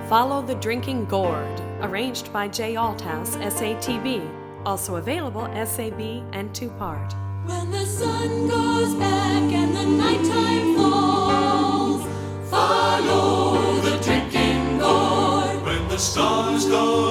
Follow the Drinking Gourd, arranged by Jay Althouse, SATB, also available SAB and 2-part. When the sun goes back and the nighttime falls, follow the drinking gourd. When the stars go